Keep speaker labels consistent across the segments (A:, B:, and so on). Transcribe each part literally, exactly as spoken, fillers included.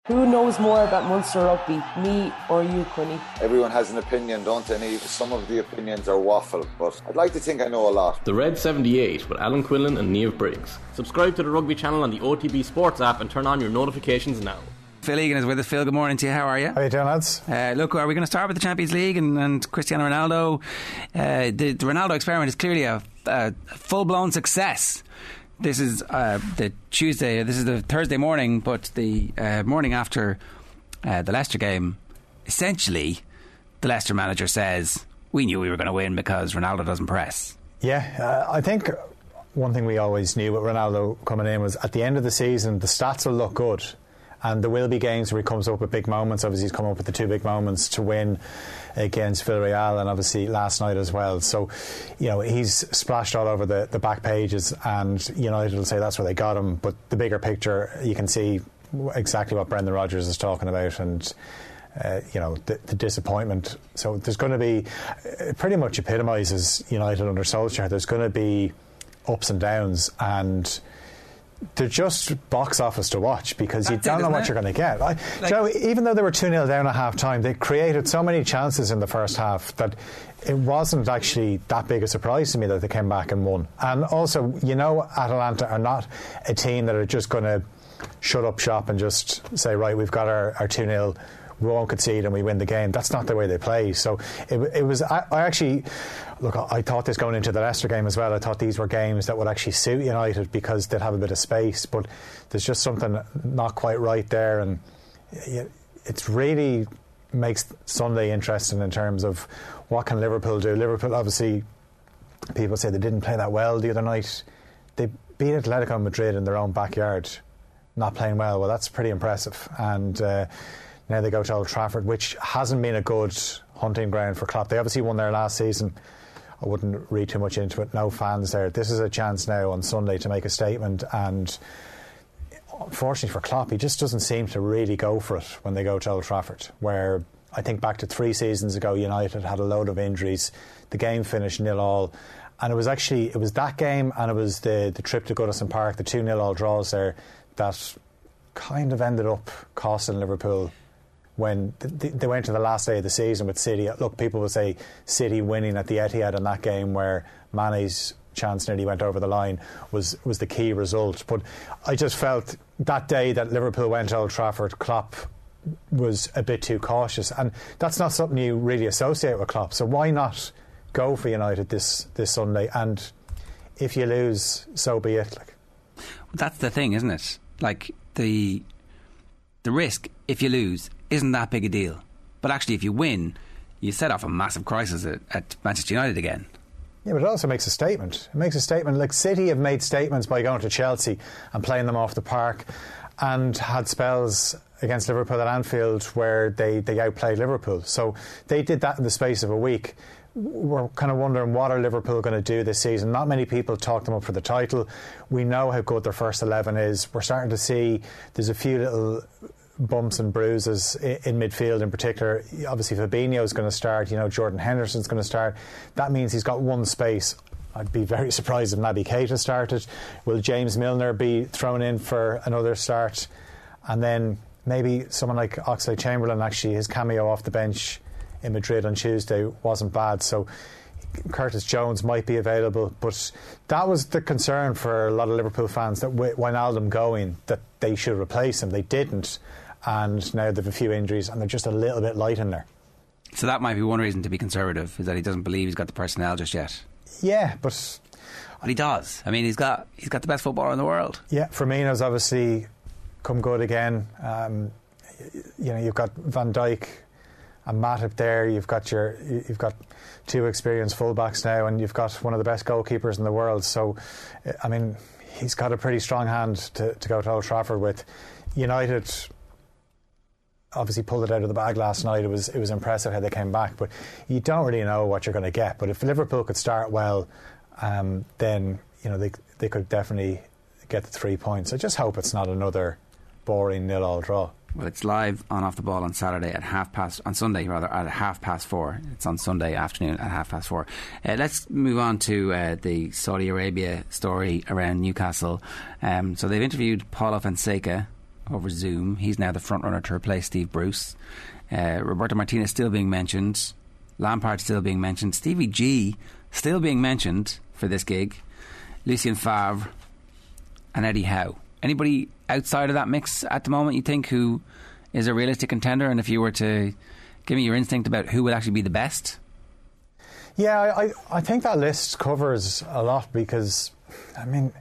A: Who knows more about Munster rugby, me or you, Quinny?
B: Everyone has an opinion, don't they? And some of the opinions are waffle, but I'd like to think I know a lot.
C: The Red seventy-eight with Alan Quinlan and Niamh Briggs. Subscribe to the Rugby channel on the O T B Sports app and turn on your notifications now.
D: Phil Egan is with us. Phil, good morning to you. How are you?
E: How are you doing, lads?
D: Uh, look, are we going to start with the Champions League and, and Cristiano Ronaldo? Uh, the, the Ronaldo experiment is clearly a, a full-blown success. This is uh, the Tuesday, this is the Thursday morning, but the uh, morning after uh, the Leicester game, essentially, the Leicester manager says, we knew we were going to win because Ronaldo doesn't press.
E: Yeah, uh, I think one thing we always knew with Ronaldo coming in was at the end of the season, the stats will look good. And there will be games where he comes up with big moments. Obviously, he's come up with the two big moments to win against Villarreal and obviously last night as well. So, you know, he's splashed all over the, the back pages, and United will say that's where they got him. But the bigger picture, you can see exactly what Brendan Rodgers is talking about, and uh, you know, the, the disappointment. So there's going to be, it pretty much epitomises United under Solskjaer. There's going to be ups and downs, and they're just box office to watch because That's you don't it, know what it? you're going to get. I, like, Joe, even though they were two nil down at half time, they created so many chances in the first half that it wasn't actually that big a surprise to me that they came back and won. And also, you know, Atalanta are not a team that are just going to shut up shop and just say, right, we've got our, our two nil, we won't concede and we win the game. That's not the way they play. So it, it was I, I actually look I thought this going into the Leicester game as well. I thought these were games that would actually suit United because they'd have a bit of space, but there's just something not quite right there, and it's really makes Sunday interesting in terms of what can Liverpool do. Liverpool, obviously, people say they didn't play that well the other night. They beat Atletico Madrid in their own backyard, not playing well. Well, that's pretty impressive. And uh, now they go to Old Trafford, which hasn't been a good hunting ground for Klopp. They obviously won there last season. I wouldn't read too much into it. No fans there. This is a chance now on Sunday to make a statement, and unfortunately for Klopp, he just doesn't seem to really go for it when they go to Old Trafford, where I think back to three seasons ago, United had a load of injuries. The game finished nil all, and it was actually it was that game and it was the, the trip to Goodison Park, the two nil all draws there, that kind of ended up costing Liverpool when they went to the last day of the season with City. Look, people will say City winning at the Etihad in that game where Mane's chance nearly went over the line was, was the key result. But I just felt that day that Liverpool went to Old Trafford, Klopp was a bit too cautious, and that's not something you really associate with Klopp. So why not go for United this, this Sunday? And if you lose, so be it. Like,
D: that's the thing, isn't it? Like the the risk if you lose isn't that big a deal, but actually if you win, you set off a massive crisis at, at Manchester United again.
E: Yeah, but it also makes a statement. It makes a statement. Like City have made statements by going to Chelsea and playing them off the park, and had spells against Liverpool at Anfield where they, they outplayed Liverpool. So they did that in the space of a week. We're kind of wondering, what are Liverpool going to do this season? Not many people talk them up for the title. We know how good their first eleven is. We're starting to see there's a few little bumps and bruises in midfield in particular. Obviously Fabinho's going to start, you know, Jordan Henderson's going to start. That means he's got one space. I'd be very surprised if Naby Keita started. Will James Milner be thrown in for another start? And then maybe someone like Oxlade-Chamberlain, actually his cameo off the bench in Madrid on Tuesday wasn't bad, so Curtis Jones might be available. But that was the concern for a lot of Liverpool fans, that Wijnaldum going, that they should replace him. They didn't, and now they've a few injuries and they're just a little bit light in there.
D: So that might be one reason to be conservative, is that he doesn't believe he's got the personnel just yet.
E: Yeah, but
D: well, he does. I mean, he's got he's got the best footballer in the world.
E: Yeah, Firmino's obviously come good again. Um, you know, you've got Van Dijk and Matip there. You've got your you've got two experienced fullbacks now, and you've got one of the best goalkeepers in the world. So, I mean, he's got a pretty strong hand to, to go to Old Trafford with. United obviously pulled it out of the bag last night. It was it was impressive how they came back, but you don't really know what you're going to get. But if Liverpool could start well, um, then you know they they could definitely get the three points. I just hope it's not another boring nil-all draw.
D: Well, it's live on Off the Ball on Saturday at half past, on Sunday rather, at half past four. It's on Sunday afternoon at half past four. Uh, let's move on to uh, the Saudi Arabia story around Newcastle. Um, so they've interviewed Paulo Fonseca, over Zoom. He's now the front runner to replace Steve Bruce. Uh, Roberto Martinez still being mentioned. Lampard still being mentioned. Stevie G still being mentioned for this gig. Lucien Favre and Eddie Howe. Anybody outside of that mix at the moment you think who is a realistic contender? And if you were to give me your instinct about who would actually be the best?
E: Yeah, I, I think that list covers a lot because, I mean,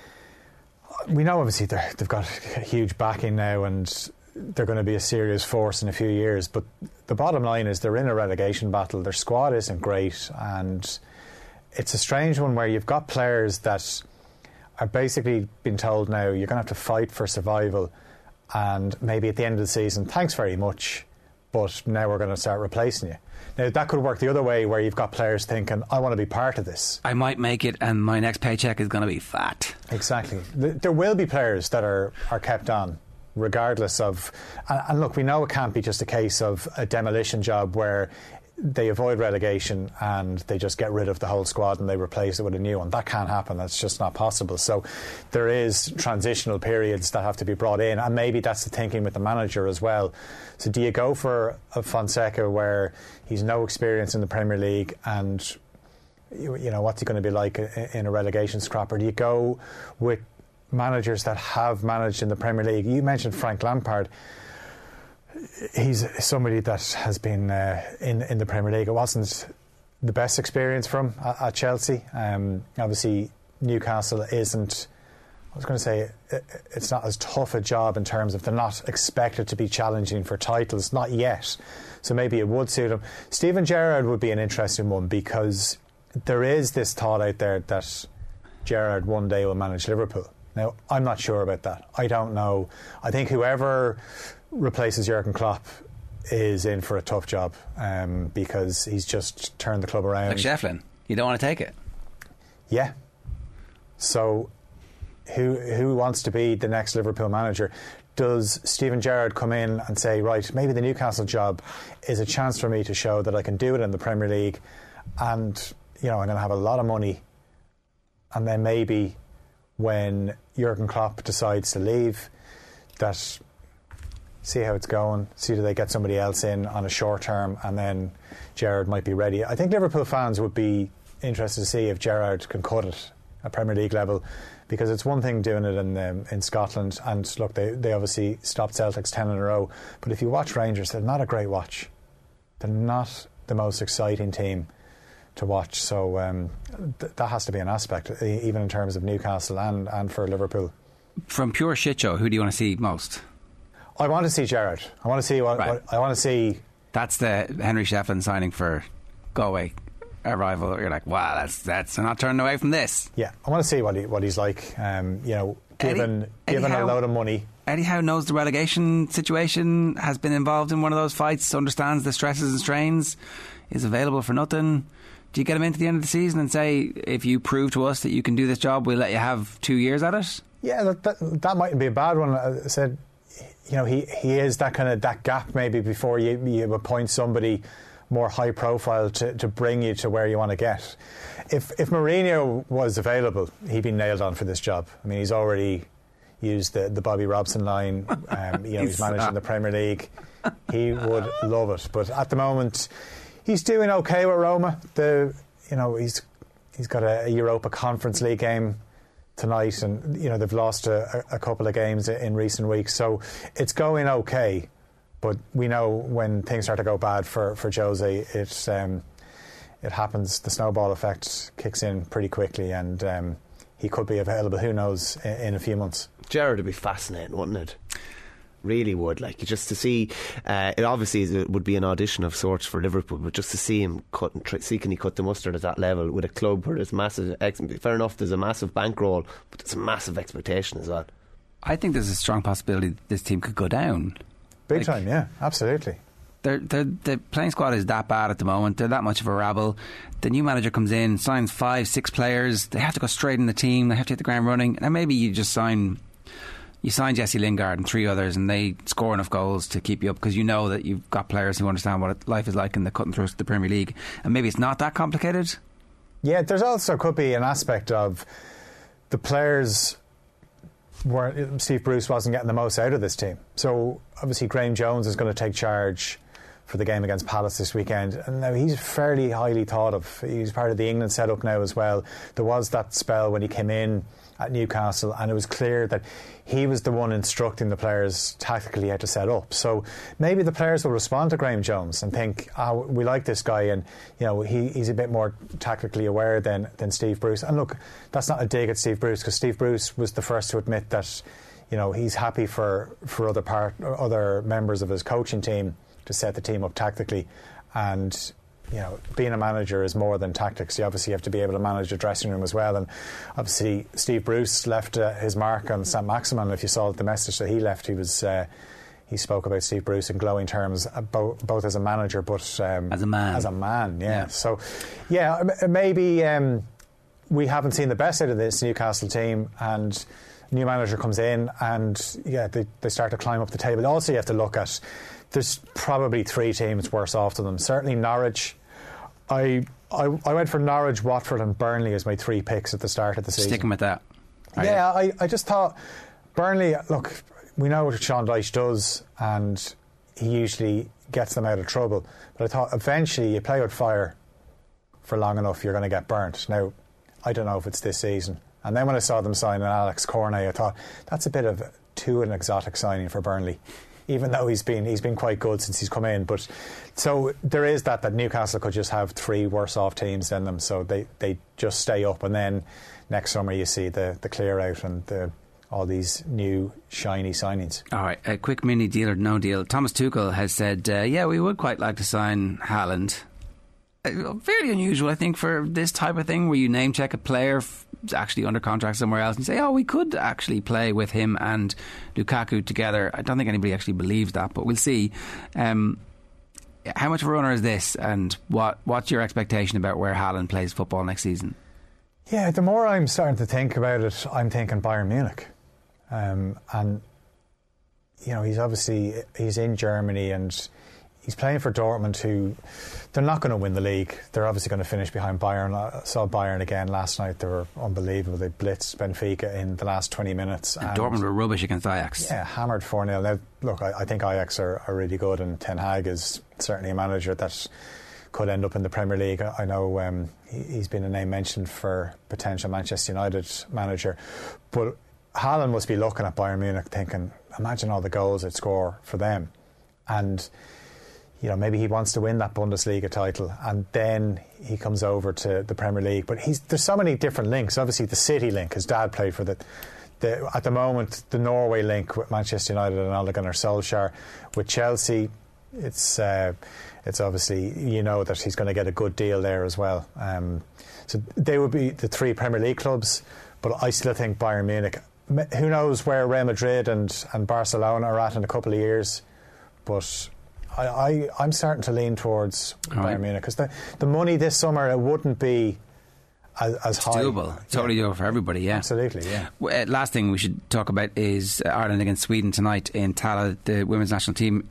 E: we know obviously they've got a huge backing now and they're going to be a serious force in a few years, but the bottom line is they're in a relegation battle. Their squad isn't great, and it's a strange one where you've got players that are basically being told now you're going to have to fight for survival, and maybe at the end of the season, thanks very much, but now we're going to start replacing you. Now that could work the other way where you've got players thinking, I want to be part of this.
D: I might make it and my next paycheck is going to be fat.
E: Exactly. There will be players that are, are kept on regardless of, and, and look, we know it can't be just a case of a demolition job where they avoid relegation and they just get rid of the whole squad and they replace it with a new one. That can't happen. That's just not possible. So there is transitional periods that have to be brought in, and maybe that's the thinking with the manager as well. So do you go for a Fonseca where he's no experience in the Premier League and you, you know what's he going to be like in a relegation scrap, or do you go with managers that have managed in the Premier League? You mentioned Frank Lampard. He's somebody that has been uh, in in the Premier League. It wasn't the best experience for him at, at Chelsea. Um, obviously, Newcastle isn't. I was going to say it, it's not as tough a job in terms of they're not expected to be challenging for titles, not yet. So maybe it would suit him. Steven Gerrard would be an interesting one because there is this thought out there that Gerrard one day will manage Liverpool. Now, I'm not sure about that. I don't know. I think whoever replaces Jurgen Klopp is in for a tough job um, because he's just turned the club around.
D: Like Shefflin, you don't want to take it.
E: Yeah. So, who who wants to be the next Liverpool manager? Does Steven Gerrard come in and say, right, maybe the Newcastle job is a chance for me to show that I can do it in the Premier League, and you know I'm going to have a lot of money, and then maybe when Jurgen Klopp decides to leave, that see how it's going, see do they get somebody else in on a short term, and then Gerrard might be ready. I think Liverpool fans would be interested to see if Gerrard can cut it at Premier League level, because it's one thing doing it in um, in Scotland, and look, they, they obviously stopped Celtic's ten in a row, but if you watch Rangers, they're not a great watch. They're not the most exciting team to watch, so um, th- that has to be an aspect, even in terms of Newcastle and, and for Liverpool.
D: From pure shit show, who do you want to see most?
E: I want to see Gerrard. I want to see what,
D: right.
E: what I want to see.
D: That's the Henry Shefflin signing for Galway arrival. You're like, wow, that's that's I'm not turning away from this.
E: Yeah, I want to see what he what he's like. Um, you know, given
D: Eddie,
E: given
D: Eddie
E: a
D: Howe,
E: load of money.
D: Eddie Howe knows the relegation situation, has been involved in one of those fights, understands the stresses and strains, is available for nothing. Do you get him into the end of the season and say, if you prove to us that you can do this job, we'll let you have two years at it?
E: Yeah, that that, that mightn't be a bad one. I said, you know, he, he is that kind of that gap maybe before you, you appoint somebody more high profile to, to bring you to where you want to get. If if Mourinho was available, he'd be nailed on for this job. I mean, he's already used the, the Bobby Robson line. Um, you know, he's, he's managing the Premier League. He would love it. But at the moment, he's doing okay with Roma. The you know he's he's got a, a Europa Conference League game tonight, and you know they've lost a, a couple of games in recent weeks, so it's going okay. But we know when things start to go bad for for Jose, it um, it happens. The snowball effect kicks in pretty quickly, and um, he could be available. Who knows in, in a few months?
F: Gerrard would be fascinating, wouldn't it? Really would. Like, just to see, uh, it obviously is, it would be an audition of sorts for Liverpool, but just to see him cut and try, see can he cut the mustard at that level with a club where there's massive, ex- fair enough, there's a massive bankroll, but there's a massive expectation as well.
D: I think there's a strong possibility that this team could go down.
E: Big
D: like,
E: time, yeah, absolutely.
D: They're, they're, the playing squad is that bad at the moment. They're that much of a rabble. The new manager comes in, signs five, six players. They have to go straight in the team. They have to hit the ground running. And maybe you just sign... You sign Jesse Lingard and three others, and they score enough goals to keep you up because you know that you've got players who understand what life is like in the cut and thrust of the Premier League. And maybe it's not that complicated.
E: Yeah, there's also could be an aspect of the players weren't, Steve Bruce wasn't getting the most out of this team. So obviously Graham Jones is going to take charge for the game against Palace this weekend, and now he's fairly highly thought of. He's part of the England setup now as well. There was that spell when he came in at Newcastle, and it was clear that he was the one instructing the players tactically how to set up. So maybe the players will respond to Graham Jones and think, oh, we like this guy, and you know he, he's a bit more tactically aware than, than Steve Bruce. And look, that's not a dig at Steve Bruce, because Steve Bruce was the first to admit that you know he's happy for, for other part other members of his coaching team to set the team up tactically. And you know, being a manager is more than tactics. You obviously have to be able to manage the dressing room as well. And obviously Steve Bruce left uh, his mark on Saint Maximin. If you saw the message that he left, he was uh, he spoke about Steve Bruce in glowing terms, both, both as a manager but um,
D: as a man.
E: As a man, yeah.
D: yeah.
E: So, yeah, maybe um, we haven't seen the best out of this Newcastle team, and new manager comes in, and yeah, they, they start to climb up the table. Also, you have to look at, there's probably three teams worse off than them. Certainly Norwich. I, I I went for Norwich, Watford and Burnley as my three picks at the start of the season.
D: Sticking with that.
E: Yeah, I, I just thought Burnley, look, we know what Sean Dyche does, and he usually gets them out of trouble. But I thought eventually you play with fire for long enough, you're going to get burnt. Now, I don't know if it's this season. And then when I saw them sign Alex Cornet, I thought that's a bit of too an exotic signing for Burnley, even though he's been he's been quite good since he's come in. But so there is that that Newcastle could just have three worse off teams than them, so they, they just stay up, and then next summer you see the, the clear out and the, all these new shiny signings.
D: All right, a quick mini deal or no deal. Thomas Tuchel has said, uh, yeah, we would quite like to sign Haaland. Uh, fairly unusual, I think, for this type of thing where you name check a player f- actually under contract somewhere else and say, oh, we could actually play with him and Lukaku together. I don't think anybody actually believes that, but we'll see. Um, how much of a runner is this, and what what's your expectation about where Haaland plays football next season?
E: Yeah, the more I'm starting to think about it, I'm thinking Bayern Munich. Um, and, you know, he's obviously, he's in Germany and he's playing for Dortmund, who they're not going to win the league. They're obviously going to finish behind Bayern. I saw Bayern again last night. They were unbelievable. They blitzed Benfica in the last twenty minutes.
D: And, and Dortmund were rubbish against Ajax.
E: Yeah, hammered four nil. Now, look, I, I think Ajax are, are really good, and Ten Hag is certainly a manager that could end up in the Premier League. I know um, he, he's been a name mentioned for potential Manchester United manager. But Haaland must be looking at Bayern Munich thinking, imagine all the goals they'd score for them. And you know, maybe he wants to win that Bundesliga title, and then he comes over to the Premier League. But he's, there's so many different links. Obviously, the City link, his dad played for the, the at the moment, the Norway link with Manchester United and Ole Gunnar Solskjaer. With Chelsea, it's uh, it's obviously, you know, that he's going to get a good deal there as well. Um, so they would be the three Premier League clubs, but I still think Bayern Munich. Who knows where Real Madrid and, and Barcelona are at in a couple of years, but I, I, I'm starting to lean towards All Bayern right. Munich, because the, the money this summer, it wouldn't be as, as
D: it's
E: high.
D: Doable. Totally
E: yeah.
D: doable for everybody, yeah.
E: Absolutely, yeah.
D: Uh, last thing we should talk about is Ireland against Sweden tonight in Tala. The women's national team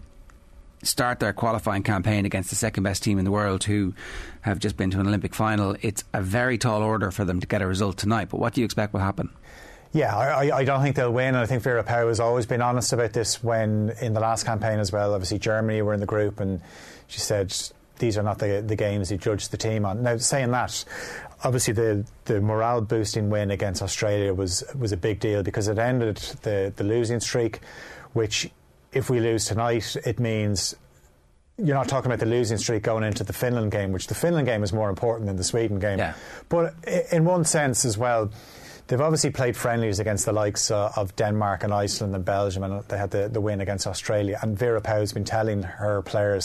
D: start their qualifying campaign against the second best team in the world, who have just been to an Olympic final. It's a very tall order for them to get a result tonight, but what do you expect will happen?
E: Yeah, I, I don't think they'll win, and I think Vera Pauw has always been honest about this when in the last campaign as well. Obviously Germany were in the group, and she said these are not the, the games you judge the team on. Now, saying that, obviously the, the morale boosting win against Australia was was a big deal, because it ended the, the losing streak, which if we lose tonight, it means you're not talking about the losing streak going into the Finland game, which the Finland game is more important than the Sweden game.
D: Yeah.
E: But in one sense as well, they've obviously played friendlies against the likes uh, of Denmark and Iceland and Belgium, and they had the, the win against Australia. And Vera Pauw has been telling her players,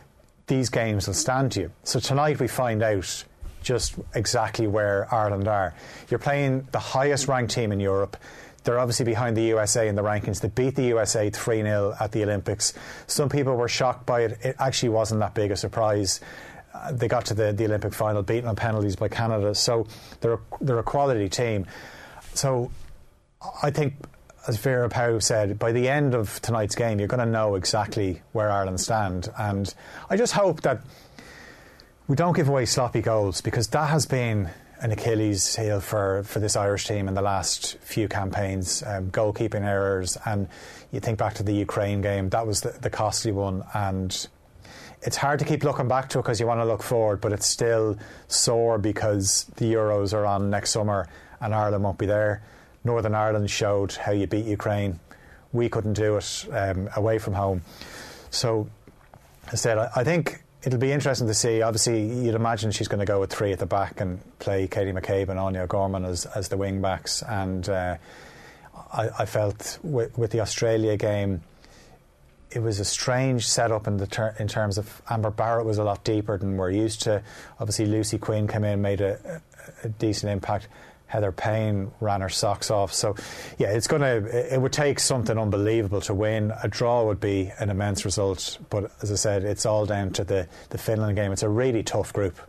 E: these games will stand to you. So tonight we find out just exactly where Ireland are. You're playing the highest ranked team in Europe. They're obviously behind the U S A in the rankings. They beat the U S A three nil at the Olympics. Some people were shocked by it. It actually wasn't that big a surprise. Uh, they got to the, the Olympic final, beaten on penalties by Canada. So they're a, they're a quality team. So I think, as Vera Pauw said, by the end of tonight's game, you're going to know exactly where Ireland stand. And I just hope that we don't give away sloppy goals, because that has been an Achilles heel for, for this Irish team in the last few campaigns. Um, goalkeeping errors, and you think back to the Ukraine game, that was the, the costly one, and it's hard to keep looking back to it because you want to look forward, but it's still sore because the Euros are on next summer and Ireland won't be there. Northern Ireland showed how you beat Ukraine. We couldn't do it um, away from home. So, as I said, I, I think it'll be interesting to see. Obviously, you'd imagine she's going to go with three at the back and play Katie McCabe and Anya Gorman as, as the wing backs. And uh, I, I felt with, with the Australia game, it was a strange setup in the ter- in terms of Amber Barrett was a lot deeper than we're used to. Obviously, Lucy Quinn came in, made a, a, a decent impact. Heather Payne ran her socks off. So, yeah, it's gonna. It would take something unbelievable to win. A draw would be an immense result. But as I said, it's all down to the, the Finland game. It's a really tough group.